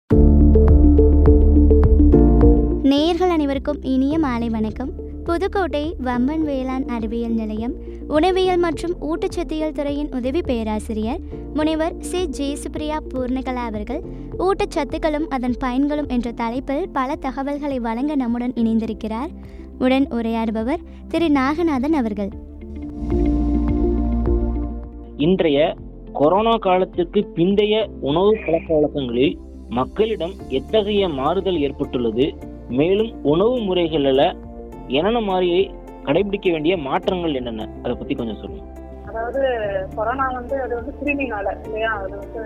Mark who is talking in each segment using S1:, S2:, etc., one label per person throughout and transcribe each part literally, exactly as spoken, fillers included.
S1: நேயர்கள் அனைவருக்கும் இனிய மாலை வணக்கம். புதுக்கோட்டை வம்பன் வேளாண் அறிவியல் நிலையம் உணவியல் மற்றும் ஊட்டச்சத்தியல் துறையின் உதவி பேராசிரியர் முனைவர் சி ஜெயசுப்ரியா பூர்ணகலா அவர்கள் ஊட்டச்சத்துக்களும் அதன் பயன்களும் என்ற தலைப்பில் பல தகவல்களை வழங்க நம்முடன் இணைந்திருக்கிறார். உடன் உரையாடுபவர் திரு நாகநாதன் அவர்கள்.
S2: இன்றைய கொரோனா காலத்துக்கு பிந்தைய உணவு பழக்க வழக்கங்களில் மக்களிடம் எத்தகைய மாறுதல் ஏற்பட்டுள்ளது, மேலும் உணவு முறைகளில் என்னென்ன மாதிரி கடைபிடிக்க வேண்டிய மாற்றங்கள் என்னென்ன, அதை பத்தி கொஞ்சம் சொல்லுங்க.
S3: அதாவது கொரோனா வந்து அது வந்து கிருமினால இல்லையா, அது வந்து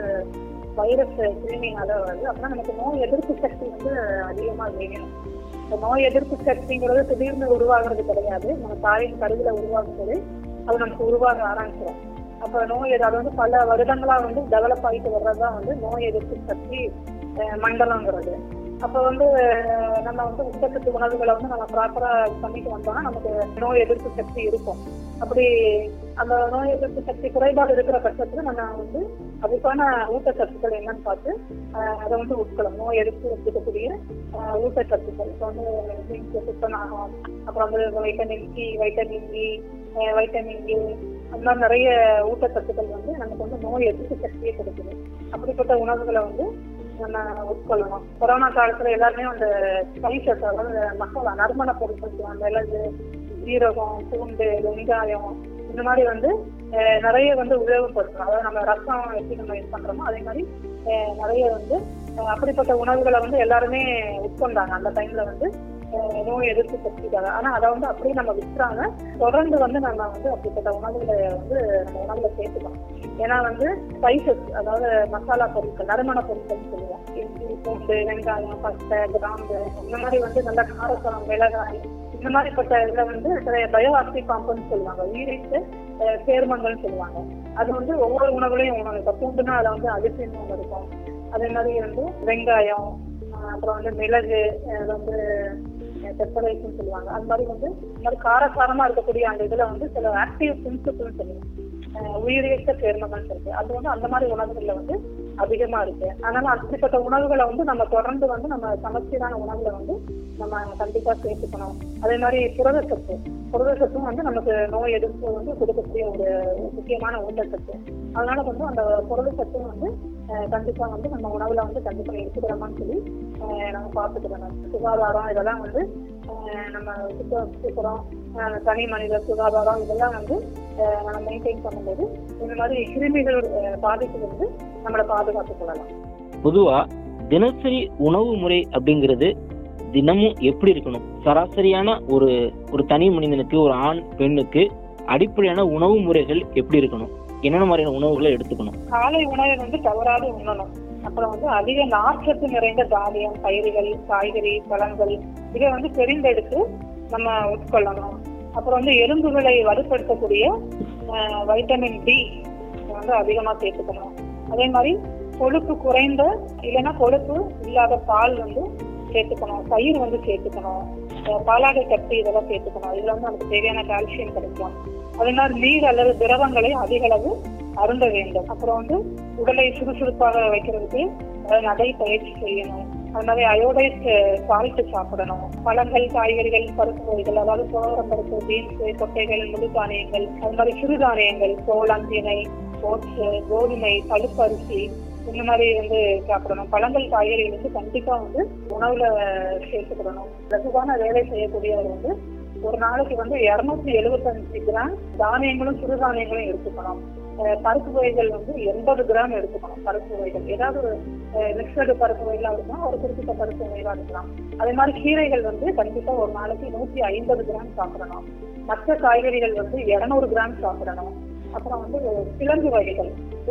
S3: வைரஸ் கிருமினால வருது. அப்படின்னா நமக்கு நோய் எதிர்ப்பு சக்தி வந்து அதிகமா வேணும். இந்த நோய் எதிர்ப்பு சக்திங்கிறது திடீர்னு உருவாகிறது கிடையாது. நம்ம தாயின் கருவில உருவாகும்போது அது நமக்கு உருவாக ஆரம்பிச்சிடும். அப்ப நோய் அது வந்து பல வருடங்களா வந்து டெவலப் ஆகிட்டு வர்றதுதான் வந்து நோய் எதிர்ப்பு சக்தி மண்டலங்கிறது. அப்ப வந்து நம்ம வந்து ஊட்டச்சத்து உணவுகளை வந்து நம்ம ப்ராப்பரா பண்ணிட்டு வந்தோம்னா நமக்கு நோய் எதிர்ப்பு சக்தி இருக்கும். அப்படி அந்த நோய் எதிர்ப்பு சக்தி குறைபாடு இருக்கிற பட்சத்துல நம்ம வந்து அதுக்கான ஊட்டச்சத்துக்கள் என்னன்னு பார்த்து அதை வந்து உட்கொள்ளும். நோய் எதிர்ப்பு இருக்கக்கூடிய ஊட்டச்சத்துக்கள் இப்போ வந்து சுத்தனாகும், அப்புறம் வந்து vitamin C, vitamin E, vitamin A, அந்த மாதிரி நிறைய ஊட்டச்சத்துக்கள் வந்து நமக்கு வந்து நோய் எதிர்ப்பு சக்தியை கொடுக்குது. அப்படிப்பட்ட உணவுகளை வந்து நம்ம உட்கொள்ளணும். கொரோனா காலத்துல எல்லாருமே அந்த ஸ்பைசஸ், அதாவது மசாலா நறுமண பொருட்கள், மிளகு, ஜீரகம், பூண்டு, வெங்காயம், இந்த மாதிரி வந்து நிறைய வந்து உபயோகப்படுத்தணும். அதாவது நம்ம ரசம் எப்படி நம்ம இது பண்றோமோ அதே மாதிரி நிறைய வந்து அப்படிப்பட்ட உணவுகளை வந்து எல்லாருமே உட்கொண்டாங்க அந்த டைம்ல வந்து நோய் எதிர்ப்பு சக்திக்காக. ஆனா அதை வந்து அப்படியே நம்ம விட்டுறாங்க. தொடர்ந்து வந்து நம்ம வந்து அப்படிப்பட்ட உணவுகளை வந்து நம்ம உணவுல சேர்த்துக்கணும். ஏன்னா வந்து ஸ்பைசஸ், அதாவது மசாலா பொருட்கள், நறுமண பொருட்கள்னு சொல்லுவோம். இஞ்சி, பூண்டு, வெங்காயம், பட்டை, கிராம்பு, இந்த மாதிரி வந்து நல்ல காரசாரம், மிளகாய், இந்த மாதிரிப்பட்ட இதுல வந்து பயோ ஆக்டிவ் காம்பவுண்ட் சொல்லுவாங்க, உயிரிட்டு சேர்மங்கள்னு சொல்லுவாங்க. அது வந்து ஒவ்வொரு உணவுலையும் உணவு. இப்போ பூண்டுனா அதில் வந்து அரிசின்னு ஒன்று இருக்கும். அதே மாதிரி வந்து வெங்காயம், அப்புறம் வந்து மிளகு, அது வந்து பெப்பரைஸ்ன்னு சொல்லுவாங்க. அது மாதிரி வந்து இந்த மாதிரி காரசாரமா இருக்கக்கூடிய அந்த இதுல வந்து சில ஆக்டிவ் பிரின்சிபிள்னு சொல்லுவாங்க, உயிரியக்க சேர்மங்கள் இருக்கு. அது வந்து அந்த மாதிரி உணவுகள்ல வந்து அதிகமா இருக்கு. அதனால அப்படிப்பட்ட உணவுகளை வந்து நம்ம தொடர்ந்து வந்து நம்ம சமச்சீரான உணவுல வந்து நம்ம கண்டிப்பா சேர்த்துக்கணும். அதே மாதிரி புரதச்சத்து, புரதச்சத்தும் வந்து நமக்கு நோய் எதிர்ப்பு வந்து கொடுக்கக்கூடிய ஒரு முக்கியமான ஊட்டச்சத்து. அதனால வந்து அந்த புரதச்சத்தும் வந்து கண்டிப்பா வந்து நம்ம உணவுல வந்து கண்டிப்பா எடுத்துக்கிறோமான்னு சொல்லி நம்ம பார்த்துக்கிறோம். சுகாதாரம் இதெல்லாம் வந்து நம்ம சுத்த சுத்தம், தனி மனித சுகாதாரம் இதெல்லாம் வந்து நம்ம மெயின்டைன் பண்ணும்போது இந்த மாதிரி கிருமிகள் பாதிப்பு வந்து நம்மளை பாதுகாத்துக் கொள்ளலாம்.
S2: பொதுவா தினசரி உணவு முறை அப்படிங்கிறது தினமும் எப்படி இருக்கணும்? சராசரியான ஒரு ஒரு தனி மனிதனுக்கு, ஒரு ஆண் பெண்ணுக்கு அடிப்படையான உணவு முறைகள் எப்படி இருக்கணும்? என்னென்ன மாதிரியான உணவுகளை எடுத்துக்கணும்?
S3: காலை உணவை வந்து தவறாது உண்ணணும். அப்புறம் வந்து அதிக நார்ச்சத்து நிறைந்த தானியம், பயிர்கள், காய்கறி, பழங்கள் இதை வந்து தெரிந்தெடுத்து நம்ம உட்கொள்ளணும். அப்புறம் வந்து எலும்புகளை வலுப்படுத்தக்கூடிய வைட்டமின் டி வந்து அதிகமா சேர்த்துக்கணும். அதே மாதிரி கொழுப்பு குறைந்த இல்லைன்னா கொழுப்பு இல்லாத பால் வந்து சேர்த்துக்கணும். தயிர் வந்து சேர்த்துக்கணும். பாலாடை கட்டி இதெல்லாம் சேர்த்துக்கணும். இதுல வந்து நமக்கு தேவையான கால்சியம் கிடைக்கும். அதே மாதிரி நீர் அல்லது திரவங்களை அதிக அளவு அருந்த வேண்டும். அப்புறம் வந்து உடலை சுறுசுறுப்பாக வைக்கிறதுக்கு நடை பயிற்சி செய்யணும். அது மாதிரி அயோடைஸ் சால்ட் சாப்பிடணும். பழங்கள், காய்கறிகள், பருப்பு வகைகள், அதாவது சோளம் பருப்பு, பீன்ஸ், கொட்டைகள், முழு தானியங்கள், அது மாதிரி சிறுதானியங்கள், சோளம், திணை, ஓட்ஸ், கோதுமை, பழுப்பு அரிசி, இந்த மாதிரி வந்து சாப்பிடணும். பழங்கள், காய்கறிகள் வந்து கண்டிப்பா வந்து உணவுல சேர்த்துக்கிடணும். லகுவான வேலை செய்யக்கூடியவர் வந்து ஒரு நாளைக்கு வந்து இருநூத்தி எழுபத்தி அஞ்சு கிராம் தானியங்களும் சிறுதானியங்களும் எடுத்துக்கணும். பருப்பு வகைகள் வந்து எண்பது கிராம் எடுத்துக்கணும். பருப்பு வகைகள் ஏதாவது மிக்சடு பருப்பு வகைகளா இருக்கலாம், ஒரு குறிப்பிட்ட பருப்பு வகைகளா இருக்கலாம். அதே மாதிரி கீரைகள் வந்து கண்டிப்பா ஒரு நாளைக்கு நூத்தி ஐம்பது கிராம் சாப்பிடணும். மற்ற காய்கறிகள் வந்து இருநூறு கிராம் சாப்பிடணும். அப்புறம் வந்து கிழங்கு வகைகள்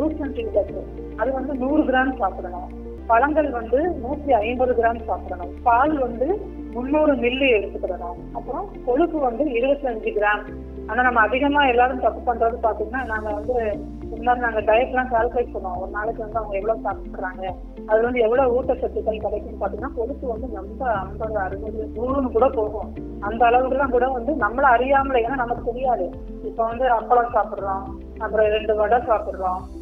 S3: அது வந்து நூறு கிராம் சாப்பிடணும். பழங்கள் வந்து நூத்தி ஐம்பது கிராம் சாப்பிடணும். பால் வந்து முன்னூறு மில்லி எடுத்துக்கிடணும். அப்புறம் கொழுப்பு வந்து இருபத்தி அஞ்சு கிராம். ஆனா நம்ம அதிகமா எல்லாரும் தப்பு பண்றது பாத்தீங்கன்னா, நாங்க வந்து முன்னாடி நாங்க டயட் எல்லாம் கால்குலேட் பண்ணுவோம். ஒரு நாளைக்கு வந்து அவங்க எவ்வளவு சாப்பிடுறாங்க, அது வந்து எவ்வளவு ஊட்டச்சத்துக்கள் கிடைக்கும்னு பாத்தீங்கன்னா, கொழுப்பு வந்து ரொம்ப ஐம்பது அறுபது நூறுன்னு கூட போகும். அந்த அளவுக்குலாம் கூட வந்து நம்மள அறியாமல, ஏன்னா நமக்கு தெரியாது. இப்ப வந்து அப்பளம் சாப்பிடுறோம், அப்புறம் ரெண்டு வடை சாப்பிடுறோம்,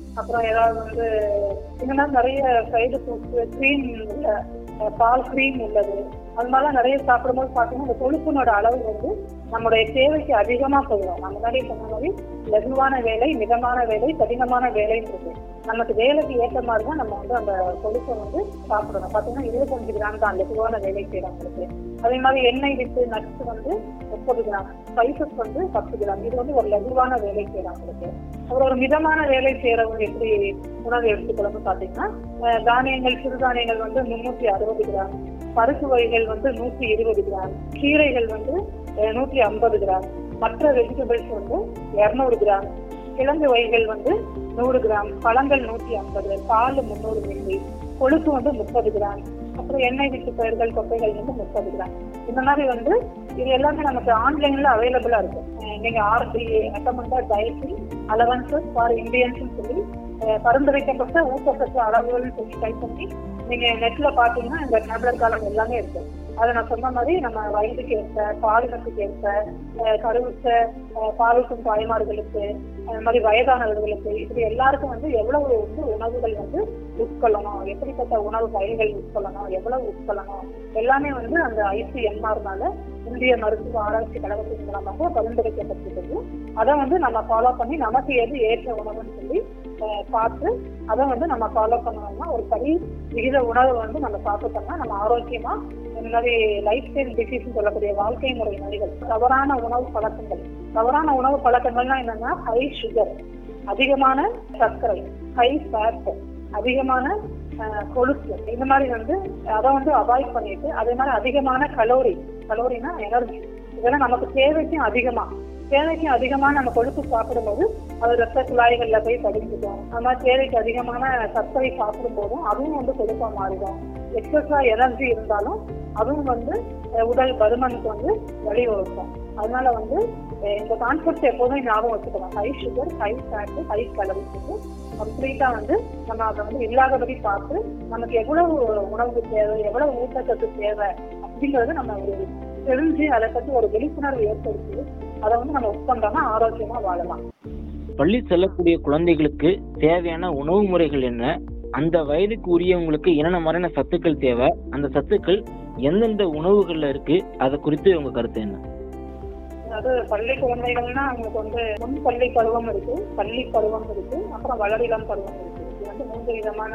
S3: அப்புறம் ஏதாவது வந்து இந்த மாதிரி நிறைய ஃப்ரைடு ஃப்ரூட்ஸ், கிரீம் உள்ள பால் கிரீம் உள்ளது, அது மாதிரிலாம் நிறைய சாப்பிடும்போது பார்த்தீங்கன்னா இந்த கொழுப்பினோட அளவு வந்து நம்மளுடைய தேவைக்கு அதிகமாக போயிடும். நம்ம முன்னாடி சொன்ன மாதிரி லகுவான வேலை, மிதமான வேலை, கடினமான வேலைன்னு இருக்கு. நமக்கு வேலைக்கு ஏற்ற மாதிரி தான் நம்ம வந்து அந்த கொழுப்பை வந்து சாப்பிடணும். பார்த்தீங்கன்னா இருபத்தஞ்சு கிராம் தான் லகுவான வேலை செய்யறவங்களுக்கு. அதே மாதிரி எண்ணெய் விட்டு நட்ஸ் வந்து முப்பது கிராம், ஸ்பைசஸ் வந்து பத்து கிராம். இது வந்து ஒரு லகுவான வேலை செய்யறவங்களுக்கு. அப்புறம் ஒரு மிதமான வேலை செய்யறவங்க எப்படி உணவு எடுத்துக்கணும்னு பார்த்தீங்கன்னா தானியங்கள், சிறுதானியங்கள் வந்து முன்னூத்தி அறுபது கிராம், பருப்பு வகைகள் வந்து நூத்தி இருபது கிராம், கீரைகள் வந்து நூத்தி ஐம்பது கிராம், மற்ற வெஜிடபிள்ஸ் வந்து இருநூறு கிராம், கிழங்கு வகைகள் வந்து நூறு கிராம், பழங்கள் நூத்தி ஐம்பது, பால் முன்னூறு மில்லி, கொழுப்பு வந்து முப்பது கிராம், அப்புறம் எண்ணெய் விட்டு பயிர்கள், கொட்டைகள் வந்து முப்பது கிராம். இந்த மாதிரி வந்து இது எல்லாமே நமக்கு ஆன்லைன்ல அவைலபிளா இருக்கு. நீங்க RDA recommended dietary allowances for Indians சொல்லி பரிந்துரைக்கப்பட்ட ஊட்டச்சத்து அளவுகள்னு சொல்லி டைப் பண்ணி நீங்க நெட்ல பாத்தீங்கன்னா இந்த டேப்லெட் காலம் எல்லாமே இருக்கு. அதை நான் சொன்ன மாதிரி நம்ம வயதுக்கு ஏற்ப, பாலினத்துக்கு ஏற்ப, கருவுற்ற பாலூட்டும் தாய்மார்களுக்கு, அது மாதிரி வயதானவர்களுக்கு, இப்படி எல்லாருக்கும் வந்து எவ்வளவு வந்து உணவுகள் வந்து உட்கொள்ளணும், எப்படிப்பட்ட உணவு வகைகள் உட்கொள்ளணும், எவ்வளவு உட்கொள்ளணும், எல்லாமே வந்து அந்த ஐசிஎம்ஆர்னால இந்திய மருத்துவ ஆராய்ச்சி கழகத்தின் மூலமாக பரிந்துரைக்கப்பட்டிருக்கு. அதை வந்து நம்ம ஃபாலோ பண்ணி நமக்கு எது ஏற்ற உணவுன்னு சொல்லி பார்த்து அதை வந்து நம்ம ஃபாலோ பண்ணணும்னா ஒரு சரி விகித உணவை வந்து நம்ம சாப்பிட்டோம்னா நம்ம ஆரோக்கியமா இந்த மாதிரி லைஃப் ஸ்டைல் டிசீஸ் சொல்லக்கூடிய வாழ்க்கை முறை நோய்கள், தவறான உணவு பழக்கங்கள், தவறான உணவு பழக்கங்கள்னா என்னன்னா ஹை சுகர், அதிகமான சர்க்கரை, ஹை ஃபேட், அதிகமான கொழுப்பு, இந்த மாதிரி வந்து அதை வந்து அவாய்ட் பண்ணிட்டு, அதே மாதிரி அதிகமான கலோரி, கலோரினா எனர்ஜி, இதெல்லாம் நமக்கு தேவைக்கும் அதிகமா தேவைக்கு அதிகமாக நம்ம கொழுப்பு சாப்பிடும்போது அது ரத்த குழாய்கள்ல போய் படிச்சுக்கும். அது மாதிரி தேவைக்கு அதிகமான சர்க்கரை சாப்பிடும் போதும் அதுவும் வந்து கொழுப்பா மாறிடும். எக்ஸஸா எனர்ஜி இருந்தாலும் அதுவும் வந்து உடல் பருமனுக்கு வந்து வழிவகுக்கும். அதனால வந்து இந்த கான்செப்ட் எப்போதும் ஞாபகம் வச்சுக்கணும். High sugar, high fat, high calories கம்ப்ளீட்டா வந்து நம்ம அதை வந்து இல்லாதபடி பார்த்து நமக்கு எவ்வளவு உணவுக்கு தேவை, எவ்வளவு ஊட்டச்சத்து தேவை அப்படிங்கறது நம்ம ஒரு தெரிஞ்சு அதை பற்றி ஒரு விழிப்புணர்வு ஏற்படுத்தி அதை வந்து நம்ம உட்கொண்டோம்னா ஆரோக்கியமா வாழலாம்.
S2: பள்ளி செல்லக்கூடிய குழந்தைகளுக்கு தேவையான உணவு முறைகள் என்ன, அந்த வயதுக்கு உரியவங்களுக்கு என்னென்ன மாதிரியான சத்துக்கள் தேவை, அந்த சத்துக்கள் எந்தெந்த உணவுகள்ல இருக்கு, அதை குறித்து உங்க கருத்து என்ன?
S3: அதாவது பள்ளி குழந்தைகள்னா அவங்களுக்கு வந்து முன் பள்ளி பருவம் இருக்கு, பள்ளி பருவம் இருக்கு, அப்புறம் வளரிளம் பருவம் இருக்கு. இது வந்து மூன்று விதமான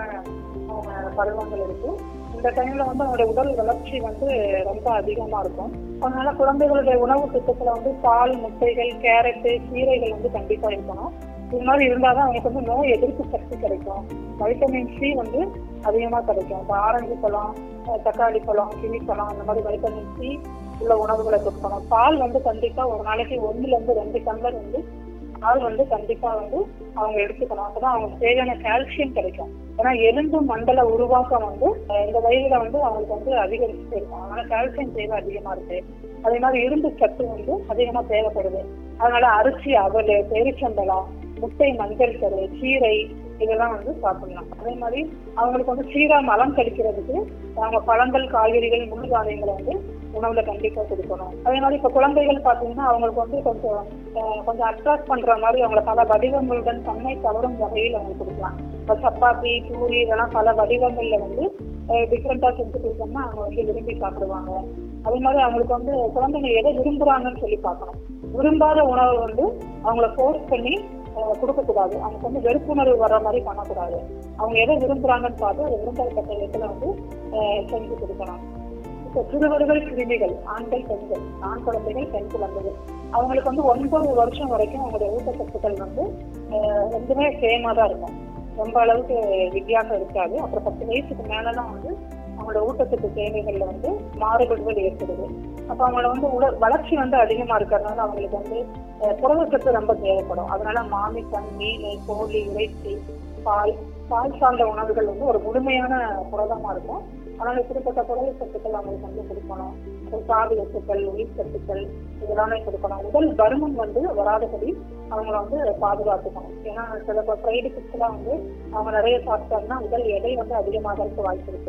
S3: பருவங்கள் இருக்கு. இந்த டைம்ல வந்து அவங்களுடைய உடல் வளர்ச்சி வந்து ரொம்ப அதிகமா இருக்கும். அதனால குழந்தைகளுடைய உணவு திட்டத்துல வந்து பால், முட்டைகள், கேரட்டு, கீரைகள் வந்து கண்டிப்பா இருக்கணும். இது மாதிரி இருந்தாதான் அவங்களுக்கு வந்து நோய் எதிர்ப்பு சக்தி கிடைக்கும். வைட்டமின் சி வந்து அதிகமா கிடைக்கும். இப்போ ஆரஞ்சு பழம், தக்காளி பழம், கிவி பழம், அந்த மாதிரி வைட்டமின் சி உள்ள உணவுகளை கொடுக்கணும். பால் வந்து கண்டிப்பா ஒரு நாளைக்கு ஒண்ணுல இருந்து ரெண்டு டம்ளர் வந்து பால் வந்து கண்டிப்பா வந்து அவங்க எடுத்துக்கணும். அப்பதான் அவங்களுக்கு தேவையான கால்சியம் கிடைக்கும். ஏன்னா எலும்பு மண்டல உருவாக்கம் வந்து இந்த வயதுல வந்து அவங்களுக்கு வந்து அதிகரிச்சுட்டே இருக்கும். அதனால கால்சியம் தேவை அதிகமா இருக்கு. அதே மாதிரி இரும்பு சத்து வந்து அதிகமா தேவைப்படுது. அதனால அரிசி, அவல், பேரிச்சம்பழம், முட்டை, மஞ்சள் கரு, கீரை இதெல்லாம் வந்து சாப்பிடலாம். அதே மாதிரி அவங்களுக்கு வந்து சீரா மலம் கழிக்கிறதுக்கு அவங்க பழங்கள், காய்கறிகள், முழு தானியங்களை வந்து உணவுல கண்டிப்பா கொடுக்கணும். அதே மாதிரி இப்ப குழந்தைகள் பாத்தீங்கன்னா அவங்களுக்கு வந்து கொஞ்சம் கொஞ்சம் அட்ராக்ட் பண்ற மாதிரி அவங்களை பல வடிவங்களுடன் தன்மை தவறும் வகையில் அவங்களுக்கு கொடுக்கலாம். இப்ப சப்பாத்தி, பூரி இதெல்லாம் பல வடிவங்கள்ல வந்து டிஃப்ரெண்டா செஞ்சு கொடுத்தோம்னா அவங்க வந்து விரும்பி சாப்பிடுவாங்க. அதே மாதிரி அவங்களுக்கு வந்து குழந்தைங்க எதை விரும்புறாங்கன்னு சொல்லி பார்க்கணும். விரும்பாத உணவை வந்து அவங்கள ஃபோர்ஸ் பண்ணி கொடுக்கக்கூடாது. அவங்களுக்கு வந்து வெறுப்புணர்வு வர்ற மாதிரி பண்ணக்கூடாது. அவங்க எதை விரும்புறாங்கன்னு பார்த்து அதை விரும்பப்பட்ட இடத்துல வந்து செஞ்சு கொடுக்கணும். இப்போ சிறுவர்கள், சிறுமிகள், ஆண்கள், பெண்கள், ஆண் குழந்தைகள், பெண் குழந்தைகள் அவங்களுக்கு வந்து ஒன்பது வருஷம் வரைக்கும் அவங்களுடைய ஊட்டச்சத்துக்கள் வந்து ரெண்டுமே சேமா தான் இருக்கும். ரொம்ப அளவுக்கு வித்தியாசம் இருக்காது. அப்புறம் பத்து வயசுக்கு மேலதான் வந்து அவங்களோட ஊட்டச்சத்து தேவைகள்ல வந்து மாறுபடுதல் ஏற்படுது. அப்ப அவங்கள வந்து உடல் வளர்ச்சி வந்து அதிகமா இருக்கிறதுனால அவங்களுக்கு வந்து புரதச்சத்து ரொம்ப தேவைப்படும். அதனால மாமிசம், மீன், கோழி, இறைச்சி, பால், பால் சார்ந்த உணவுகள் வந்து ஒரு முழுமையான புரதமா இருக்கும். அதனால இப்படிப்பட்ட புரத சத்துக்கள் அவங்களுக்கு வந்து கொடுக்கணும். சாதி சத்துக்கள், உயிர் சத்துக்கள் இதெல்லாமே கொடுக்கணும். உடல் பருமன் வந்து வராதபடி அவங்கள வந்து பாதுகாத்துக்கணும். ஏன்னா சில ஃப்ரைடு ஃபுட்ஸ்லாம் வந்து அவங்க நிறைய சாப்பிட்டாங்கன்னா உடல் எடை வந்து அதிகமாகிறதுக்கு வாய்ப்பு இருக்கு.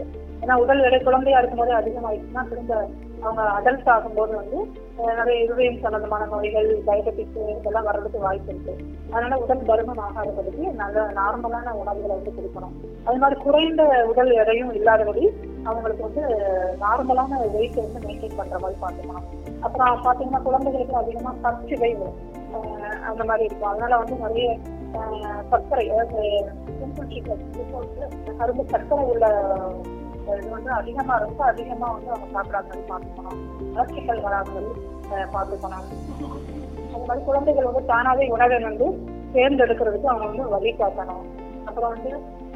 S3: ஏன்னா உடல் எடை குழந்தையா இருக்கும்போது அதிகமாயிடுச்சுன்னா திரும்ப அவங்க அடல்ட் ஆகும்போது வந்து நிறைய இருதயம் சம்பந்தமான நோய்கள், டயபெட்டிக்ஸ் இதெல்லாம் வர்றதுக்கு வாய்ப்பு இருக்கு. அதனால உடல் பருமன் ஆகாதபடிக்கு நல்ல நார்மலான உணவுகளை வந்து கொடுக்கணும். அது மாதிரி குறைந்த உடல் எடையும் இல்லாதபடி அவங்களுக்கு வந்து நார்மலான வெயிட் வந்து மெயின்டைன் பண்ற மாதிரி பார்த்துக்கணும். அப்புறம் பாத்தீங்கன்னா குழந்தைகளுக்கு அதிகமா சர்ச்சுவை அந்த மாதிரி இருக்கும். அதனால வந்து நிறைய சர்க்கரை, அதாவது அருந்து சர்க்கரை உள்ள இது வந்து அதிகமா ரொம்ப அதிகமா வந்து அவங்க சாப்பிடாத மாதிரி பார்த்துக்கணும். வளர்ச்சிகள் வராமல் பார்த்துக்கணும். அது மாதிரி குழந்தைகள் வந்து தானாவே உணவை வந்து தேர்ந்தெடுக்கிறதுக்கு அவங்க வந்து வழி காட்டணும். அப்புறம் வந்து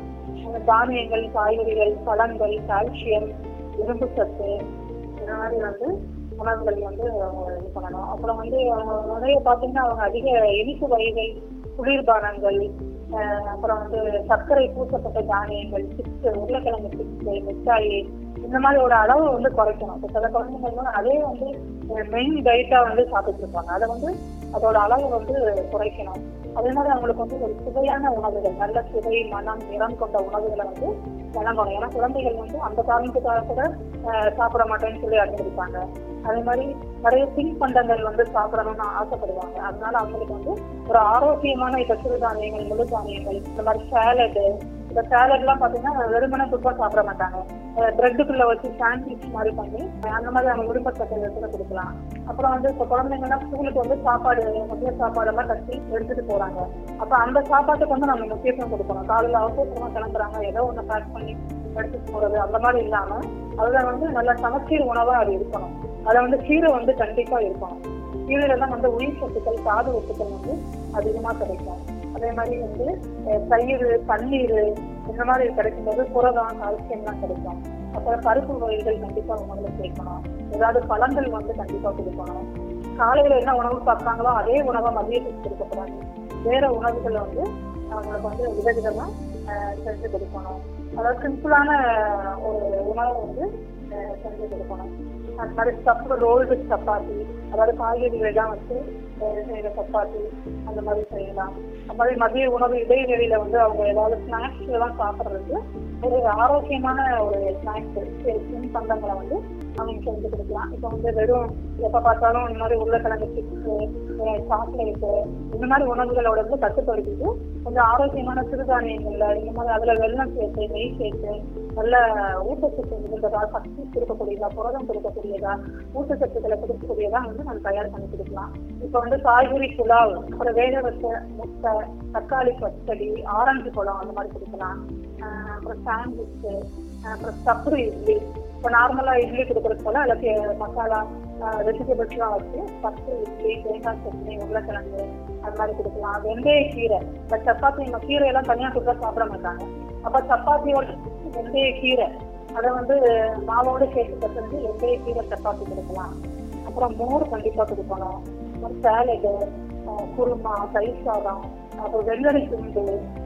S3: தானியங்கள், காய்கறிகள், பழங்கள், கால்சியம், இரும்பு சத்து இந்த மாதிரி வந்து உணவுகள் வந்து அவங்க இது பண்ணணும். அப்புறம் வந்து அவங்க நிறைய பார்த்தீங்கன்னா அவங்க அதிக இனிப்பு வகைகள், குளிர்பானங்கள், அப்புறம் வந்து சர்க்கரை பூசப்பட்ட தானியங்கள், சிப்ஸ், உருளைக்கிழங்கு சிப்ஸ், மிட்டாயி இந்த மாதிரியோட அளவு வந்து குறைக்கணும். இப்போ சில குழந்தைகள் அதே வந்து மெயின் டயட்டா வந்து சாப்பிட்டு இருப்பாங்க. அதை வந்து அதோட அளவு வந்து குறைக்கணும். அதே மாதிரி அவங்களுக்கு வந்து ஒரு சுவையான உணவுகள், நல்ல சுவை, மனம், நிறம் கொண்ட உணவுகளை வந்து வழங்கணும். ஏன்னா குழந்தைகள் வந்து அந்த காரணத்துக்காக கூட சாப்பிட மாட்டேன்னு சொல்லி அனுமதிப்பாங்க. அதே மாதிரி நிறைய திங் பண்டங்கள் வந்து சாப்பிடணும்னு ஆசைப்படுவாங்க. அதனால அவங்களுக்கு வந்து ஒரு ஆரோக்கியமான இப்ப சிறுதானியங்கள், முழு தானியங்கள், இந்த மாதிரி சேலடு, இந்த சேலட் எல்லாம் பாத்தீங்கன்னா வெறுமனே துப்பா சாப்பிட மாட்டாங்க. பிரெட்டுக்குள்ள வச்சு சாண்ட்விச் மாதிரி பண்ணி அந்த மாதிரி அவங்க விருப்பப்பட்ட கூட கொடுக்கலாம். அப்புறம் வந்து இப்ப குழந்தைங்கன்னா ஸ்கூலுக்கு வந்து சாப்பாடு, மதிய சாப்பாடு எல்லாம் கட்டி எடுத்துட்டு போறாங்க. அப்ப அந்த சாப்பாட்டுக்கு வந்து நம்ம முக்கியத்துவம் கொடுக்கணும். காலையில அவசரமா கிளம்புறாங்க, ஏதோ ஒண்ணு பேக் பண்ணி எடுத்துட்டு போறது அந்த மாதிரி இல்லாம அதுல வந்து நல்ல சமச்சீர் உணவா அது இருக்கணும். அதுல வந்து கீரை வந்து கண்டிப்பா இருக்கணும். கீரையில தான் வந்து உயிர் சத்துக்கள், தாது சத்துக்கள் வந்து அதிகமா கிடைக்கும். அதே மாதிரி வந்து தயிர், பன்னீர் இந்த மாதிரி கிடைக்கும் போது புரதம், கால்சியம் எல்லாம் கிடைக்கும். அப்புறம் பருப்பு வகைகள் கண்டிப்பா உணவுல சேர்க்கணும். ஏதாவது பழங்கள் வந்து கண்டிப்பா கொடுக்கணும். காலையில என்ன உணவு சாப்பிட்டாங்களோ அதே உணவை மதியத்துக்கு கொடுக்கக்கூடாது. வேற உணவுகளை வந்து அவங்களுக்கு வந்து விதவிதமா செஞ்சு கொடுக்கணும். அதாவது சிம்பிளான ஒரு உணவை வந்து செஞ்சு கொடுக்கணும். அந்த மாதிரி ஸ்டஃப்டு ரோல்டு சப்பாத்தி, அதாவது காய்கறிகளை தான் வச்சு செய்கிற சப்பாத்தி அந்த மாதிரி செய்யலாம். அந்த மாதிரி மதிய உணவு இடைவெளியில வந்து அவங்க ஏதாவது ஸ்நாக்ஸ் எல்லாம் சாப்பிட்றதுக்கு ஒரு ஆரோக்கியமான ஒரு ஸ்நாக்ஸ் பண்டங்களை வந்து அவங்க செஞ்சு கொடுக்கலாம். இப்போ வந்து வெறும் எப்ப பார்த்தாலும் இந்த மாதிரி உருளைக்கிழங்கு சிப்ஸு, சாக்லேட்டு இந்த மாதிரி உணவுகளோட வந்து கட்டுப்படுத்திட்டு கொஞ்சம் ஆரோக்கியமான சிறுதானியங்கள்ல இந்த மாதிரி அதுல வெள்ளம் சேர்த்து, நெய் சேர்த்து நல்ல ஊட்டச்சத்து இருந்ததா, சக்தி கொடுக்கக்கூடியதா, புரதம் கொடுக்கக்கூடியதா, ஊட்டச்சத்துக்களை கொடுக்கக்கூடியதா வந்து நம்ம தயார் பண்ணி கொடுக்கலாம். இப்போ வந்து காய்கறி புலாவ், அப்புறம் வேக வச்ச முட்டை, தக்காளி பச்சடி, ஆரஞ்சு பழம் அந்த மாதிரி கொடுக்கலாம். அப்புறம் சாண்ட்விச்சு, அப்புறம் சப்ரு இட்லி. இப்போ நார்மலா இட்லி கொடுக்கறது போல அதுக்கு மசாலா வெஜிடபிள்ஸ் எல்லாம் வச்சு சப்ரு இட்லி, தேங்காய் சட்னி, உருளைக்கிழங்கு அது மாதிரி கொடுக்கலாம். வெந்தய கீரை, இப்போ சப்பாத்தி நம்ம கீரையெல்லாம் தனியாக கொடுத்தா சாப்பிட மாட்டாங்க. அப்போ சப்பாத்தியோட வெந்தய கீரை அதை வந்து மாவோட சேர்த்து பசஞ்சு வெந்தய கீரை சப்பாத்தி கொடுக்கலாம். அப்புறம் மோர் கண்டிப்பா கொடுக்கணும். சேலடு, குருமா, தயிர் சாதம், அப்புறம் வெள்ளரி துண்டு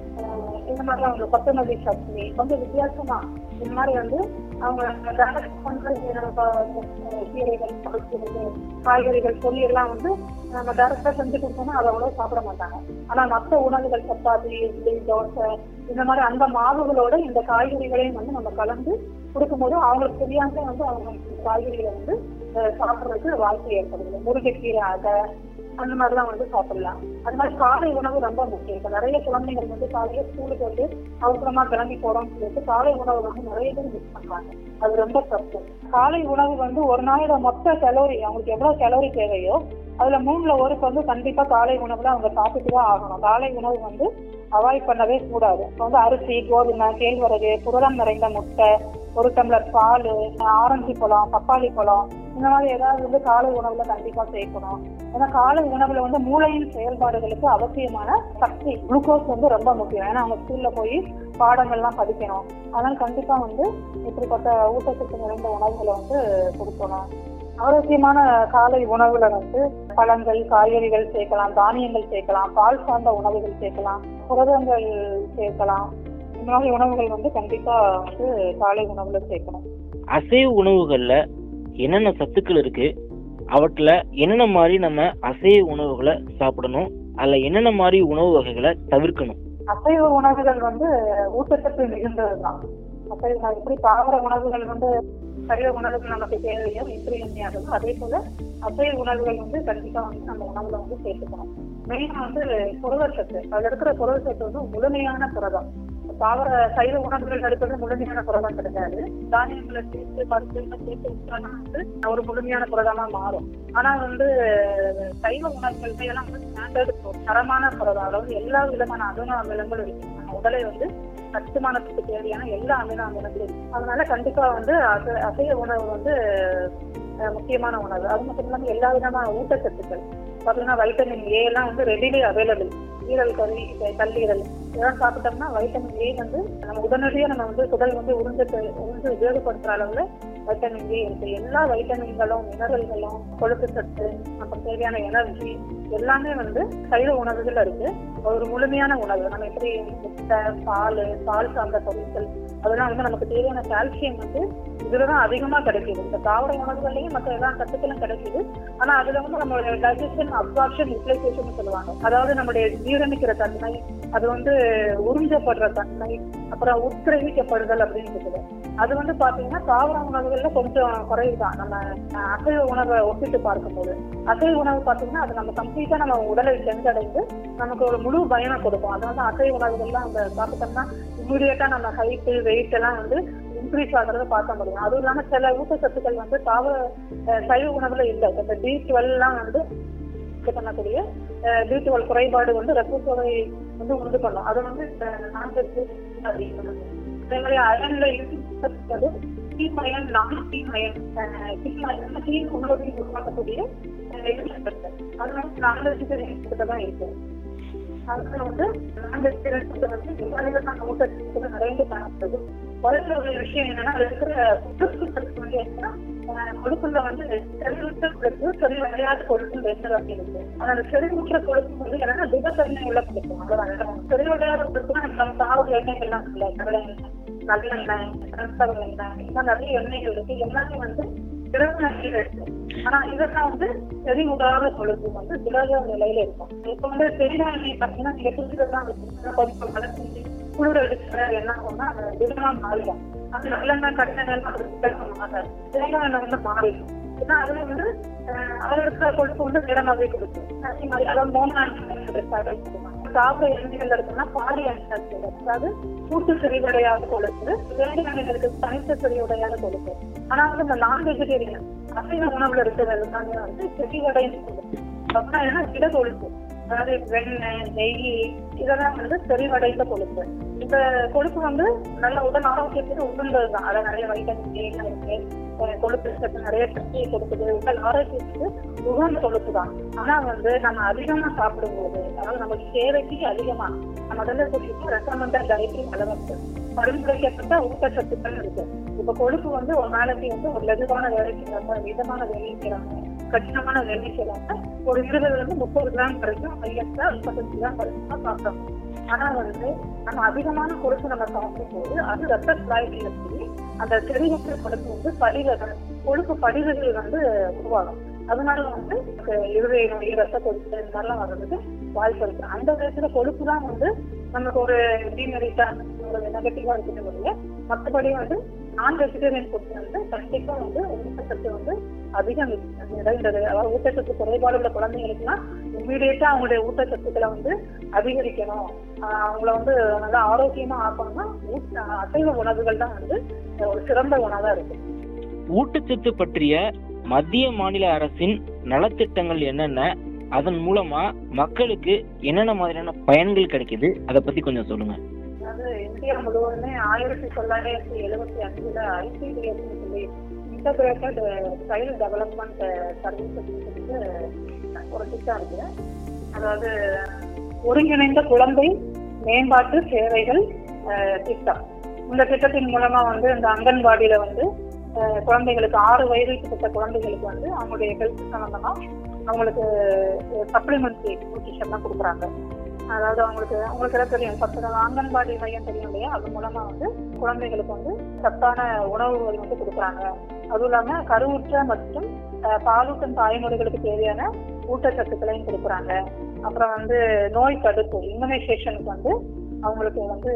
S3: இந்த மாதிரிலாம் அவங்க கொத்தமல்லி சட்னி கொஞ்சம் வித்தியாசமா இந்த மாதிரி வந்து அவங்க கீரைகள், காய்கறிகள், பொறி எல்லாம் வந்து நம்ம டைரக்டா செஞ்சு கொடுத்தோம்னா அதை அவ்வளவு சாப்பிட மாட்டாங்க. ஆனா மற்ற உணவுகள் சப்பாத்தி, இட்லி, தோசை இந்த மாதிரி அந்த மாவுகளோட இந்த காய்கறிகளையும் வந்து நம்ம கலந்து கொடுக்கும்போது அவங்களுக்கு தெரியாமலே வந்து அவங்க காய்கறிகளை வந்து சாப்பிட்றதுக்கு வாய்ப்பு ஏற்படுது. முருங்கைக்கீரை அதை அந்த மாதிரிலாம் வந்து சாப்பிடலாம். அது மாதிரி காலை உணவு ரொம்ப முக்கியம். இப்போ நிறைய குழந்தைகள் வந்து காலையில ஸ்கூலுக்கு வந்து அவசரமா கிளம்பி போறோம்னு சொல்லிட்டு காலை உணவு வந்து நிறைய பேர் மிஸ் பண்றாங்க. அது ரொம்ப தப்பு. காலை உணவு வந்து ஒரு நாளோட மொத்த கலோரி, அவங்களுக்கு எவ்வளவு கலோரி தேவையோ அதுல மூணுல ஒரு பங்கு கண்டிப்பா காலை உணவுல அவங்க சாப்பிட்டுதான் ஆகணும். காலை உணவு வந்து அவாய்ட் பண்ணவே கூடாது. இப்போ வந்து அரிசி, கோதுமை, கேழ்வரகு, புரதம் நிறைந்த முட்டை, ஒரு டம்ளர் பால், ஆரஞ்சு பழம், பப்பாளி பழம் இந்த மாதிரி ஏதாவது வந்து காலை உணவுல கண்டிப்பா சேர்க்கணும். ஏன்னா காலை உணவுல வந்து மூளையின் செயல்பாடுகளுக்கு அவசியமான சக்தி குளுக்கோஸ் வந்து ரொம்ப முக்கியம். ஏன்னா அவங்க ஸ்கூல்ல போய் பாடங்கள்லாம் படிக்கணும். அதனால கண்டிப்பா வந்து இப்படிப்பட்ட ஊட்டச்சத்து நிறைந்த உணவுகளை வந்து கொடுக்கணும். ஆரோக்கியமான காலை உணவுல வந்து பழங்கள், காய்கறிகள் சேர்க்கலாம், தானியங்கள் சேர்க்கலாம், பால் சார்ந்த உணவுகள் சேர்க்கலாம், புரதங்கள் சேர்க்கலாம். இந்த மாதிரி உணவுகள் வந்து கண்டிப்பா வந்து காலை உணவுல சேர்க்கணும்.
S2: அசைவ உணவுகள்ல என்னென்ன சத்துக்கள் இருக்கு, அவற்றுல என்னென்ன மாதிரி நம்ம அசைவ உணவுகளை சாப்பிடணும், அதுல என்னென்ன மாதிரி உணவு வகைகளை தவிர்க்கணும்?
S3: அசைவ உணவுகள் வந்து ஊட்டச்சத்து மிகுந்ததுதான். அசைவ உணவு எப்படி தாவர உணவுகள் வந்து சைவ உணவுகள் நமக்கு தேவையோ இன்றியமையாததோ அதே போல அசைவ உணவுகள் வந்து கண்டிப்பா வந்து நம்ம உணவுல வந்து சேர்த்துக்கணும். மெயினா வந்து புரதச்சத்து, அதுல இருக்கிற புரதச்சத்து வந்து முழுமையான புரதம். தாவர சைவ உணவுகள் எடுப்பது முழுமையான புரதம் கிடையாது. தானியங்களை சேர்த்து பருப்புகளை சேர்த்து விட்டானா வந்து ஒரு முழுமையான புரதமா மாறும். ஆனா வந்து சைவ உணவுகள் எல்லாம் வந்து ஸ்டாண்டர்டு தரமான புரதம், அதாவது எல்லா விதமான அமினோ அமிலங்களும் இருக்கு. நம்ம உடலை வந்து கட்டுமானத்துக்கு தேவையான எல்லா அமினோ அமிலங்களும் இருக்கு. அதனால கண்டிப்பா வந்து அசை அசைவ உணவு வந்து முக்கியமான உணவு. அது மட்டும் இல்லாமல் எல்லா விதமான ஊட்டச்சத்துக்கள் பார்த்தீங்கன்னா வைட்டமின் ஏ எல்லாம் வந்து ரெடிலி அவைலபிள். ஈரல் கறி, கல்லீரல் இதெல்லாம் சாப்பிட்டோம்னா வைட்டமின் ஏ வந்து நம்ம உடனடியாக நம்ம வந்து குடல் வந்து உறிஞ்சு உறிஞ்சு உபயோகப்படுத்துற அளவுல வைட்டமின் ஏ இருக்கு. எல்லா வைட்டமின்களும் மினரல்களும் கொழுப்பு சத்து அப்புறம் தேவையான எனர்ஜி எல்லாமே வந்து சைவ உணவுகள் இருக்கு. ஒரு முழுமையான உணவு. நம்ம எப்படி முட்டை, பால், பால் சார்ந்த பொருட்கள் அதெல்லாம் வந்து நமக்கு தேவையான கால்சியம் வந்து இதுலதான் அதிகமா கிடைக்குது. இந்த தாவர உணவுகள்லயும் மற்ற எல்லா சத்துக்களும் கிடைக்குது. ஆனா அதுல வந்து நம்மளுடைய டைஜஷன், அப்சார்ப்ஷன், யூட்டிலைசேஷன் சொல்லுவாங்க. அதாவது நம்மளுடைய ஜீரணிக்கிற தன்மை, அது வந்து உறிஞ்சப்படுற தன்மை, அப்புறம் உட்கிரகிக்கப்படுதல் அப்படின்னு இருக்குது. அது வந்து பாத்தீங்கன்னா தாவர உணவுகள்ல கொஞ்சம் குறைவுதான் நம்ம அசைவ உணவை ஒப்பிட்டு பார்க்கும்போது. அசைவ உணவு பாத்தீங்கன்னா அது நம்ம கம்ப்ளீட்டா நம்ம உடலை சென்றடைந்து நமக்கு ஒரு முழு பயனை கொடுக்கும். அதாவது அசைவ உணவுகள்லாம் அந்த சாப்பிட்டோம்னா இம்மிடியேட்டா நம்ம ஹைட்டு வெயிட் எல்லாம் வந்து இன்க்ரீஸ் ஆகிறத பார்க்க முடியும். அதுவும் இல்லாம சில ஊட்டச்சத்துக்கள் வந்து தாவர சைவ உணவுல இல்லை. இந்த பி டுவெல் எல்லாம் வந்து பண்ணக்கூடிய பி டுவெல் குறைபாடு வந்து ரத்த சோகை வந்து உண்டு பண்ணும். அது வந்து நான்கு அதே மாதிரி அயன்ல இருக்கிறது தீமயன், நான் தீமயன் தீமயன் உணவை உருவாக்கக்கூடிய அது வந்து நான்கு தான் இருக்கு. அதனால வந்து நான்கு வந்து எல்லா ஊட்டச்சத்துக்கள் நிறைய காணப்படுது. முதல்ல ஒரு விஷயம் என்னன்னா அது இருக்கிற கொழுப்பு வந்து என்னன்னா கொழுப்புல வந்து செறிவுற்ற கொழுப்பு, செறி விளையாத கொழுப்பு ரெண்டு வகை இருக்கு. அந்த செறிவுற்ற கொழுப்பு வந்து என்னன்னா திடத்தன்மை உள்ள கொழுப்பு. அவ்வளவுதான். செறி விளையாத கொழுப்புனா நம்ம தாவர எண்ணெய்கள் எல்லாம் இல்லை, கடலை எண்ணெய், நல்லெண்ணெய், சன்ஃபிளவர் எண்ணெய், இந்த மாதிரி நிறைய எண்ணெய்கள் இருக்கு. எல்லாமே வந்து திரவ நிலையில இருக்கு. ஆனா இதெல்லாம் வந்து செறிவுடாத கொழுப்பு வந்து திரவ நிலையில இருக்கும். இப்ப வந்து செறிவா எண்ணெய் பார்த்தீங்கன்னா நீங்க புரிஞ்சுதான் கொஞ்சம் வளர்ச்சி குளிர் அடிக்கிற என்ன ஆகும்னா திடமா மாறிடும். அது நல்லெண்ணெய் கடலெண்ணெய் மாறாது, தேங்காய் எண்ணெய் வந்து மாறிடும். ஏன்னா அதுல வந்து அதுல இருக்கிற கொழுப்பு வந்து நிறமாவே கொடுக்கும். அதே மாதிரி அதாவது மோனோ சாப்பிட எண்ணெய்கள் இருக்குன்னா பாலி எண்ணெய், அதாவது கூட்டு செறிவடையாத கொழுப்பு, தேங்காய் எண்ணெய்களுக்கு தனித்த செறிவுடையாத கொழுப்பு. ஆனா வந்து இந்த நான் வெஜிடேரியன் அசைவ உணவுல இருக்கிறது எல்லாமே வந்து செறிவடைந்த கொழுப்பு. அப்புறம் ஏன்னா திட கொழுப்பு, அதாவது வெண்ணெய், நெய் இதெல்லாம் வந்து செறிவடைந்த கொழுப்பு. இந்த கொழுப்பு வந்து நல்ல உடல் ஆரோக்கியத்துக்கு உகந்ததுதான். அதாவது நிறைய வைட்டமின் ஏ இருக்கு, கொழுப்பு சத்து நிறைய சக்தியை கொடுக்குது, உடல் ஆரோக்கியத்துக்கு உகந்த கொழுப்பு தான். ஆனா வந்து நம்ம அதிகமா சாப்பிடும்போது, அதாவது நமக்கு தேவைக்கு அதிகமா நம்ம உடல்ல குறிப்பிட்டு ரெக்கமெண்டட் டயட்ரி அளவுக்கு பரிந்துரைக்கப்பட்ட ஊட்டச்சத்துக்கள் இருக்கு. இப்ப கொழுப்பு வந்து ஒரு நாளைக்கு வந்து ஒரு லகுவான வேலை செய்யறாங்க, மிதமான வேலை செய்யறாங்க, கடினமான வேலை செய்யறாங்க, ஒரு இருபதுல இருந்து முப்பது கிராம் வரைக்கும் ஐயத்தா முப்பத்தஞ்சு கிராம் வரைக்கும் தான் சாப்பிடணும். ஆனா வந்து நம்ம அதிகமான கொழுப்பு நம்ம சாப்பிடும் போது அது ரத்த குழாய்கள் இருக்கு. அந்த செறிவுற்ற கொழுப்பு வந்து படிவுகள், கொழுப்பு படிவுகள் வந்து உருவாகும். அதனால வந்து இருதய நோய், ரத்த கொழுப்பு இந்த மாதிரிலாம் வர்றதுக்கு வாய்ப்பு இருக்கு. அந்த விதத்துல கொழுப்பு தான் வந்து நமக்கு ஒரு டீமெரிட்டா ஒரு நெகட்டிவா இருக்குன்னு முடியல. மற்றபடி வந்து நான் வெஜிடேரியன் ஃபுட் வந்து கண்டிப்பா வந்து ஊட்டச்சத்து வந்து அதிகம் நிறைந்தது. அதாவது ஊட்டச்சத்து குறைபாடு உள்ள குழந்தைங்களுக்குன்னா இம்மீடியட்டா அவங்களுடைய ஊட்டச்சத்துக்களை வந்து அதிகரிக்கணும், அவங்கள வந்து நல்லா ஆரோக்கியமா ஆக்கணும்னா அசைவ உணவுகள் தான் வந்து ஒரு சிறந்த உணவா இருக்கு.
S2: ஊட்டச்சத்து பற்றிய மத்திய மாநில அரசின் நலத்திட்டங்கள் என்னென்ன, அதன் மூலமா மக்களுக்கு என்னென்ன மாதிரியான பயன்கள் கிடைக்குது, அதை பத்தி கொஞ்சம் சொல்லுங்க.
S3: அதாவது இந்தியா முழுவதுமே ஆயிரத்தி தொள்ளாயிரத்தி எழுபத்தி அஞ்சுல ஐசிடிஎஸ் சொல்லி இன்டகிரேட்டட் சைல்டு டெவலப்மெண்ட் சர்வீசஸ் ஒரு திட்டம் இருக்கு. அதாவது ஒருங்கிணைந்த குழந்தை மேம்பாட்டு சேவைகள் திட்டம். இந்த திட்டத்தின் மூலமா வந்து இந்த அங்கன்வாடியில வந்து குழந்தைகளுக்கு ஆறு வயதுக்கு பட்ட குழந்தைகளுக்கு வந்து அவங்களுடைய ஹெல்த் சம்பந்தமா அவங்களுக்கு சப்ளிமெண்ட்ரி நியூட்ரிஷன் தான் கொடுக்குறாங்க. அதாவது அவங்களுக்கு அவங்களுக்கு எல்லாம் தெரியும், பத்து அங்கன்வாடி மையம் தெரியும் இல்லையா, அது மூலமா வந்து குழந்தைகளுக்கு வந்து சத்தான உணவுகள் வந்து கொடுக்குறாங்க. அதுவும் இல்லாம கருவுற்ற மற்றும் பாலூட்டும் தாய்மொழிகளுக்கு தேவையான ஊட்டச்சத்துக்களையும் கொடுக்குறாங்க. அப்புறம் வந்து நோய் தடுப்பு இம்யூனைசேஷனுக்கு வந்து அவங்களுக்கு வந்து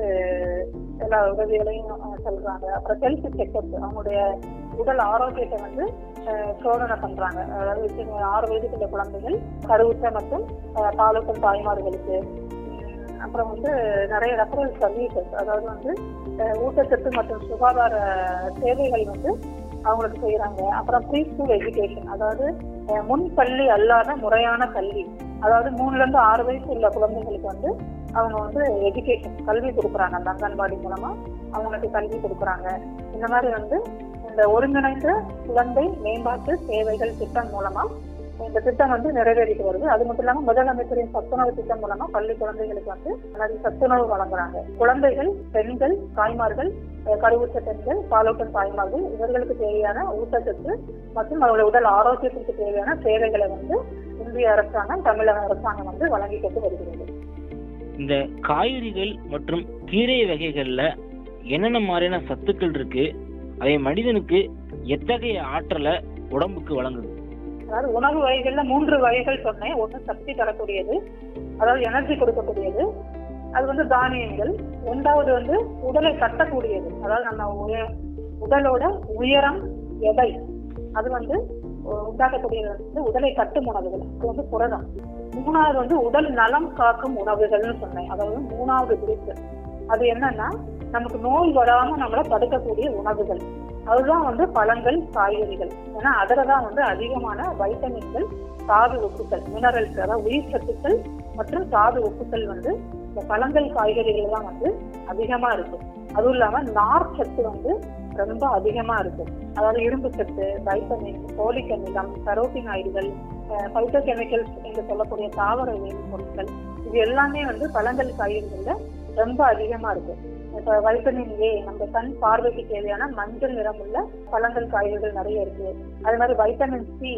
S3: எல்லா உதவிகளையும் சொல்றாங்க. அப்புறம் ஹெல்த் செக்அப், அவங்களுடைய உடல் ஆரோக்கியத்தை வந்து சோதனை பண்றாங்க. அதாவது ஆறு வயதுக்குள்ள குழந்தைகள், கருவுற்ற மற்றும் பாலூட்டும் தாய்மார்களுக்கு. அப்புறம் வந்து நிறைய ரெஃபரல் சர்வீசஸ், அதாவது வந்து ஊட்டச்சத்து மற்றும் சுகாதார சேவைகள் வந்து அவங்களுக்கு செய்யறாங்க. அப்புறம் ப்ரீ ஸ்கூல் எஜுகேஷன், அதாவது முன் பள்ளி அல்லாத முறையான கல்வி, அதாவது மூணுல இருந்து ஆறு வயசு உள்ள குழந்தைகளுக்கு வந்து அவங்க வந்து எஜுகேஷன் கல்வி கொடுக்குறாங்க. அந்த அங்கன்வாடி மூலமா அவங்களுக்கு கல்வி கொடுக்குறாங்க. இந்த மாதிரி வந்து இந்த ஒருங்கிணைந்த குழந்தை மேம்பாட்டு சேவைகள் திட்டம் மூலமா இந்த திட்டம் வந்து நிறைவேறிட்டு வருது. அது மட்டும் இல்லாம முதலமைச்சரின் சத்துணவு திட்டம் மூலமா பள்ளி குழந்தைகளுக்கு வந்து நிறைய சத்துணவு வழங்குறாங்க. குழந்தைகள், பெண்கள், தாய்மார்கள், கருவுற்ற பெண்கள், பாலூட்டும் தாய்மார்கள், இவர்களுக்கு தேவையான ஊட்டச்சத்து மற்றும் அவர்களுடைய உடல் ஆரோக்கியத்திற்கு தேவையான சேவைகளை வந்து இந்திய அரசாங்கம், தமிழக அரசாங்கம் வந்து வழங்கிட்டு வருகிறது.
S2: இந்த காய்கறிகள் மற்றும் கீரை வகைகள்ல என்னென்ன மாதிரியான சத்துக்கள் இருக்கு, அதை மனிதனுக்கு எத்தகைய ஆற்றலை உடம்புக்கு வழங்குது?
S3: அதாவது உணவு வகைகள்ல மூன்று வகைகள் சொன்னேன். ஒண்ணு சக்தி தரக்கூடியது, அதாவது எனர்ஜி கொடுக்கக்கூடியது, அது வந்து தானியங்கள். இரண்டாவது வந்து உடலை கட்டக்கூடியது, அதாவது நம்ம உடலோட உயரம், எடை அது வந்து உண்டாக்கக்கூடியது வந்து உடலை கட்டும் உணவுகள், அது வந்து புரதம். மூணாவது வந்து உடல் நலம் காக்கும் உணவுகள்னு சொன்னேன், அதாவது மூணாவது பிரிவு. அது என்னன்னா நமக்கு நோய் வராம நம்மளை தடுக்கக்கூடிய உணவுகள், அதுதான் வந்து பழங்கள், காய்கறிகள். ஏன்னா அதுலதான் வந்து அதிகமான வைட்டமின்கள், தாது உப்புக்கள், மினரல்ஸ், அதாவது உயிர் சத்துக்கள் மற்றும் தாது உப்புக்கள் வந்து இந்த பழங்கள், காய்கறிகள் தான் வந்து அதிகமா இருக்கு. அதுவும் இல்லாம நார் சத்து வந்து ரொம்ப அதிகமா இருக்கு. அதாவது இரும்பு சத்து, வைட்டமின், போலிக் அமிலம், கரோட்டினாய்டுகள், பைட்டோ கெமிக்கல்ஸ் என்று சொல்லக்கூடிய தாவர வேதி பொருட்கள், இது எல்லாமே வந்து பழங்கள், காய்கறிகள்ல ரொம்ப அதிகமா இருக்கு. இப்ப வைட்டமின் ஏ, நம்ம கண் பார்வைக்கு தேவையான மஞ்சள் நிறம் உள்ள பழங்கள், காய்கறிகள் நிறைய இருக்கு. அதே மாதிரி வைட்டமின் சி,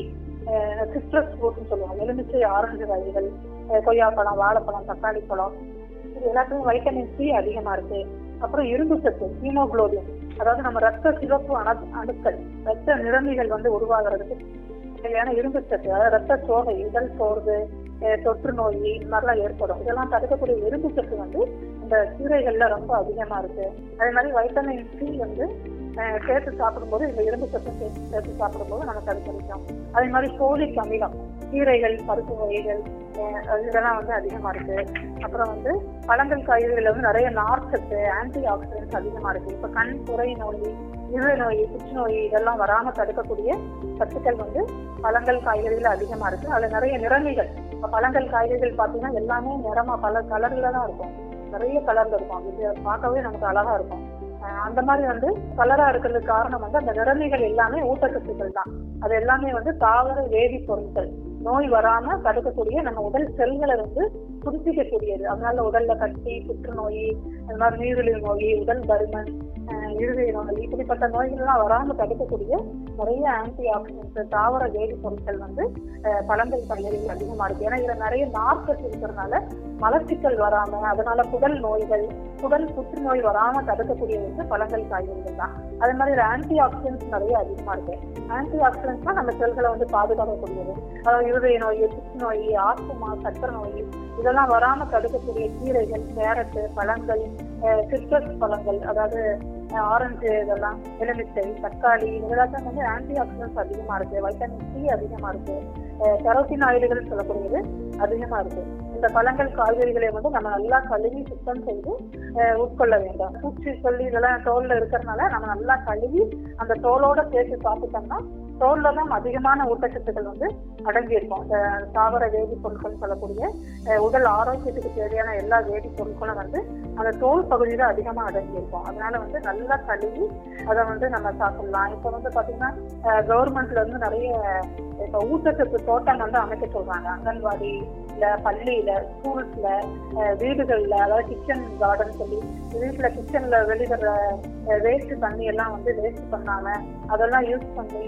S3: சிட்ரஸ் ஃப்ரூட்னு சொல்லுவாங்க, எலுமிச்சை, ஆரஞ்சு காய்கறிகள், கொய்யாப்பழம், வாழைப்பழம், தக்காளி பழம், இது எல்லாத்துக்கும் வைட்டமின் சி அதிகமா இருக்கு. அப்புறம் இரும்பு சத்து, ஹீமோகுளோபின், அதாவது நம்ம ரத்த சிவப்பு அணு அணுக்கள் ரத்த நிறமிகள் வந்து உருவாகிறதுக்கு தேவையான இரும்பு சத்து, அதாவது ரத்த சோகை, உடல் சோர்வு, தொற்று நோய் இந்த மாதிரிலாம் ஏற்படும். இதெல்லாம் தடுக்கக்கூடிய இரும்பு சத்து வந்து இந்த கீரைகள்ல ரொம்ப அதிகமா இருக்கு. அதே மாதிரி வைட்டமின் சி வந்து சேர்த்து சாப்பிடும்போது, இந்த இரும்பு சத்து சேர்த்து சேர்த்து சாப்பிடும்போது நமக்கு அது கிடைக்கும். அதே மாதிரி போலிக் அமிலம், கீரைகள், பருப்பு வகைகள் இதெல்லாம் வந்து அதிகமா இருக்கு. அப்புறம் வந்து பழங்கள், காய்கறிகள் வந்து நிறைய நார்ச்சத்து, ஆன்டி ஆக்சிடென்ட்ஸ் அதிகமா இருக்கு. இப்ப கண் புரை நோய், இருதய நோய், புற்றுநோய் இதெல்லாம் வராம தடுக்கக்கூடிய சத்துக்கள் வந்து பழங்கள், காய்கறிகள் அதிகமா இருக்கு. அதுல நிறைய நிறமிகள், இப்ப பழங்கள், காய்கறிகள் பாத்தீங்கன்னா எல்லாமே நிறமா பல கலர்ல தான் இருக்கும், நிறைய கலர்ல இருக்கும். இது பார்க்கவே நமக்கு அழகா இருக்கும். அந்த மாதிரி வந்து கலரா இருக்கிறதுக்கு காரணம் வந்து அந்த நிறமிகள் எல்லாமே ஊட்டச்சத்துக்கள் தான். அது எல்லாமே வந்து தாவர வேதி பொருட்கள், நோய் வராம தடுக்கக்கூடிய, நம்ம உடல் செல்களை வந்து புதுப்பிக்கக்கூடியது. அதனால உடல்ல கட்டி, புற்றுநோய், அந்த மாதிரி நீரிழிவு நோய், உடல் பருமன், இருதய நோய், இப்படிப்பட்ட நோய்கள்லாம் வராம தடுக்கக்கூடிய நிறைய ஆன்டி ஆக்சிடென்ட்ஸ், தாவர வேதி பொருட்கள் வந்து பழங்கள், காய்கறிகள் அதிகமா இருக்கு. ஏன்னா இதுல நிறைய நார்ச்சத்து இருக்கிறதுனால மலச்சிக்கல் வராம, அதனால குடல் நோய்கள், குடல் புற்றுநோய் வராம தடுக்கக்கூடிய வந்து பழங்கள், காய்கறிகள் தான். அதே மாதிரி ஆன்டி ஆக்சிடென்ட்ஸ் நிறைய அதிகமா இருக்கு. ஆன்டி ஆக்சிடென்ட்ஸ் தான் நம்ம செல்களை வந்து பாதுகாக்கக்கூடியது. அதாவது இருதய நோய், புற்றுநோய், ஆஸ்துமா, சக்கரை நோய் இதெல்லாம் வராம தடுக்கக்கூடிய கீரைகள், கேரட்டு, பழங்கள், சிட்ரஸ் பழங்கள், அதாவது ஆரஞ்சு, இதெல்லாம் எலுமிச்சை, தக்காளி, இதெல்லாம் வந்து ஆன்டி ஆக்சிடென்ட்ஸ் அதிகமா இருக்கு. வைட்டமின் சி அதிகமா இருக்கு. கரோட்டினாய்டுகள் சொல்லக்கூடியது அதிகமா இருக்கு. இந்த பழங்கள், காய்கறிகளை வந்து நம்ம நல்லா கழுவி சுத்தம் செய்து உட்கொள்ள வேண்டும். பூச்சி சொல்லி இதெல்லாம் தோல்ல இருக்கிறதுனால நம்ம நல்லா கழுவி அந்த தோலோட சேர்த்து சாப்பிட்டோம்னா தோல்ல தான் அதிகமான ஊட்டச்சத்துக்கள் வந்து அடங்கி இருக்கும். தாவர வேதி பொருட்கள் சொல்லக்கூடிய உடல் ஆரோக்கியத்துக்கு தேவையான எல்லா வேதி பொருட்களும் வந்து அந்த தோல் பகுதியில அதிகமா அடங்கி இருக்கும். அதனால வந்து நல்லா கழுவி அதை வந்து நம்ம சாப்பிடலாம். இப்ப வந்து பாத்தீங்கன்னா கவர்மெண்ட்ல இருந்து நிறைய இப்ப ஊட்டச்சத்து தோட்டம் வந்து அமைக்க சொல்றாங்க. அங்கன்வாடி பள்ளியில, ஸ்கூல்ஸ்ல, வீடுகள்ல, அதாவது கிச்சன் கார்டன் சொல்லி வீட்டுல கிச்சன்ல வெளிவர வேஸ்ட் தண்ணி எல்லாம் வந்து வேஸ்ட் பண்ணாம அதெல்லாம் யூஸ் பண்ணி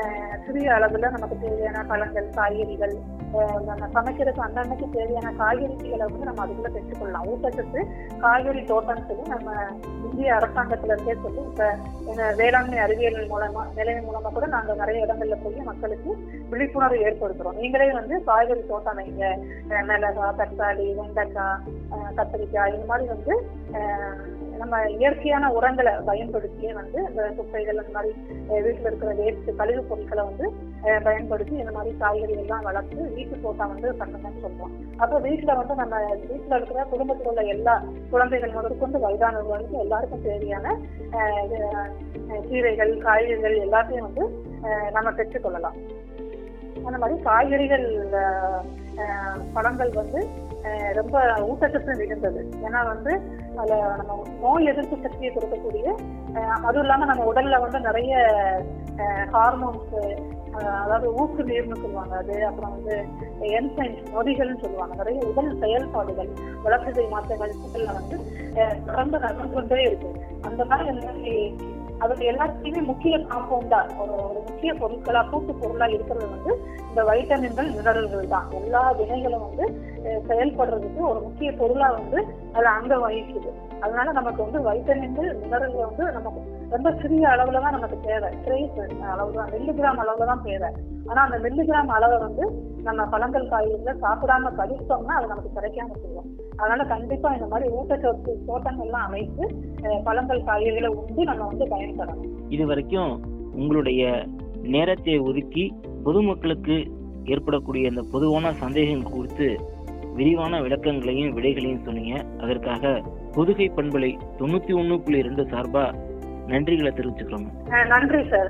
S3: சிறிய அளவுல நமக்கு தேவையான பழங்கள், காய்கறிகள், நம்ம சமைக்கிறதுக்கு அன்னன்னைக்கு தேவையான காய்கறிகளை வந்து நம்ம அதுக்குள்ள பெற்றுக்கொள்ளலாம். ஊட்டச்சத்து காய்கறி தோட்டம் சொல்லி நம்ம இந்திய அரசாங்கத்துல இருந்தே சொல்லி இப்ப வேளாண்மை அறிவியல் மூலமா நிலையம் மூலமா கூட நாங்க நிறைய இடங்கள்ல போய் மக்களுக்கு விழிப்புணர்வு ஏற்படுத்துறோம். நீங்களே வந்து காய்கறி தோட்டம் வைங்க, மிளகாய், தக்காளி, வெண்டைக்காய், கத்திரிக்காய், இந்த மாதிரி வந்து நம்ம இயற்கையான உரங்களை பயன்படுத்தியே வந்து இந்த குப்பைகள் அந்த மாதிரி வீட்டுல இருக்கிற வேஸ்ட் கழிவு பொருட்களை வந்து பயன்படுத்தி இந்த மாதிரி காய்கறி எல்லாம் வளர்த்து வீட்டு தோட்டம் வந்து பண்ணணும்னு சொல்றோம். அப்போ வீட்டுல வந்து நம்ம வீட்டுல இருக்கிற குடும்பத்தில் உள்ள எல்லா குழந்தைகள் முதற்கொண்டு வயதானவர்களுக்கு எல்லாருக்கும் தேவையான கீரைகள், காய்கறிகள் எல்லாத்தையும் வந்து நம்ம பெற்றுக்கொள்ளலாம். அந்த மாதிரி காய்கறிகள், பழங்கள் வந்து ரொம்ப ஊட்டச்சத்து மிகுந்தது. ஏன்னா வந்து அதுல நம்ம நோய் எதிர்ப்பு சக்தியை கொடுக்கக்கூடிய, அதுவும் இல்லாம நம்ம உடல்ல வந்து நிறைய ஹார்மோன்ஸ், அதாவது ஊக்கு நீர்னு சொல்லுவாங்க அது, அப்புறம் வந்து என்சைம்ஸ் நொதிகள்னு சொல்லுவாங்க, நிறைய உடல் செயல்பாடுகள், வளர்ச்சிதை மாற்றங்கள் உடல்ல வந்து தொடர்ந்து நடந்து கொண்டே இருக்கு. அந்த மாதிரி அதுக்கு எல்லாத்தையுமே முக்கிய காம்பவுண்டா ஒரு ஒரு முக்கிய பொருட்களா கூட்டு பொருளா இருக்கிறது வந்து இந்த வைட்டமின்கள், மினரல்கள் தான். எல்லா வினைகளும் வந்து செயல்படுறதுக்கு ஒரு முக்கிய பொருளா வந்து அது அங்க வகிக்குது. அதனால நமக்கு வந்து வைட்டமின்கள், மினரல்கள் வந்து நமக்கு ரொம்ப சிறிய அளவுல தான் நமக்கு தேவை. ட்ரேஸ் அளவுதான், மில்லிகிராம் அளவுல தான் தேவை. ஆனா அந்த மில்லிகிராம் அளவை வந்து நம்ம பழங்கள், காய்கறிகளை சாப்பிடாம கழிச்சோம்னா அது நமக்கு கிடைக்காம செய்யும். அதனால கண்டிப்பா இந்த மாதிரி ஊட்டச்சத்து தோட்டங்கள்லாம் அமைத்து பழங்கள், காய்கறிகளை உண்டு நம்ம வந்து பயன்படணும்.
S2: இது வரைக்கும் உங்களுடைய நேரத்தை ஒதுக்கி பொதுமக்களுக்கு ஏற்படக்கூடிய அந்த பொதுவான சந்தேகம் குறித்து விரிவான விளக்கங்களையும் விடைகளையும் சொன்னீங்க. அதற்காக புதுகை பண்பலை தொண்ணூத்தி ஒண்ணு புள்ளி இரண்டு சார்பா நன்றிகளை தெரிவிச்சுக்கிறோம்.
S3: நன்றி சார்.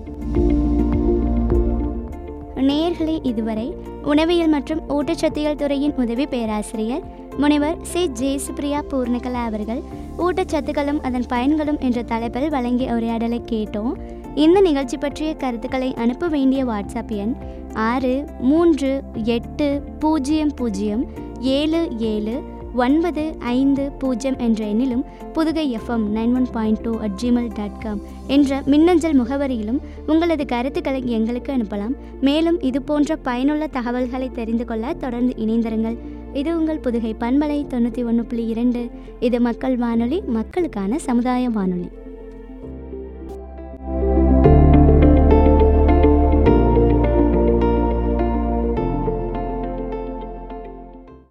S1: நேயர்களே, இதுவரை உணவியல் மற்றும் ஊட்டச்சத்தியல் துறையின் உதவி பேராசிரியர் முனைவர் சி ஜேசுபிரியா பூர்ணிகலா அவர்கள் ஊட்டச்சத்துக்களும் அதன் பயன்களும் என்ற தலைப்பில் வழங்கிய உரையாடலை கேட்டோம். இந்த நிகழ்ச்சி பற்றிய கருத்துக்களை அனுப்ப வேண்டிய வாட்ஸ்அப் எண் ஆறு மூன்று எட்டு பூஜ்ஜியம் பூஜ்ஜியம் ஏழு ஏழு ஒன்பது ஐந்து பூஜ்ஜியம் என்ற எண்ணிலும் Pudugai FM nine one point two at Gmail dot com என்ற மின்னஞ்சல் முகவரியிலும் உங்களது கருத்துக்களை எங்களுக்கு அனுப்பலாம். மேலும் இது போன்ற பயனுள்ள தகவல்களை தெரிந்து கொள்ள தொடர்ந்து இணைந்திருங்கள். இது உங்கள் புதுகை பண்பலை தொண்ணூற்றி ஒன்று புள்ளி இரண்டு. இது மக்கள் வானொலி, மக்களுக்கான சமுதாய வானொலி.